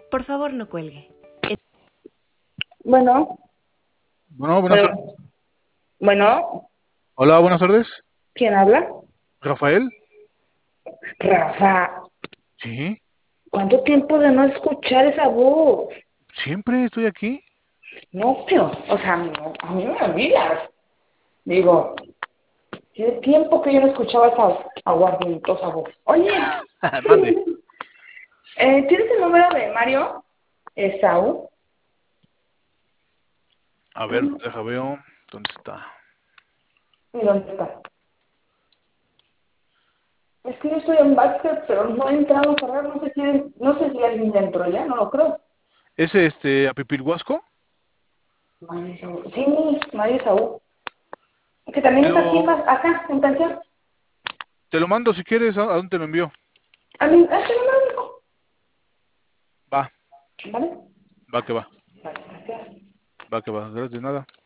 Por favor, no cuelgue. Bueno, Bueno, buenas tardes. bueno, bueno, Hola, buenas tardes. ¿quién habla? Rafael. Rafa, Sí, ¿cuánto tiempo de no escuchar esa voz? siempre estoy aquí. No, pero, o sea, no, a mí no me olvidas. Digo, tiene tiempo que yo no escuchaba esa aguardientosa voz. Oye, Mande. ¿tienes el número de Mario Esaú? A ver, deja veo. ¿Dónde está? ¿Y dónde está? Es que yo estoy en Baxter, pero no he entrado a cerrar, no sé si alguien ya entró ya, no lo creo. ¿Ese Apipilhuasco? Mario Esaú. Sí, Mario Esaú. Que también Te está aquí lo, más acá, en pensión. te lo mando si quieres. ¿A dónde te lo envío? A mí, hazte un médico. Va, ¿Vale? va que va. Vale, gracias. Va que va. Gracias, de nada.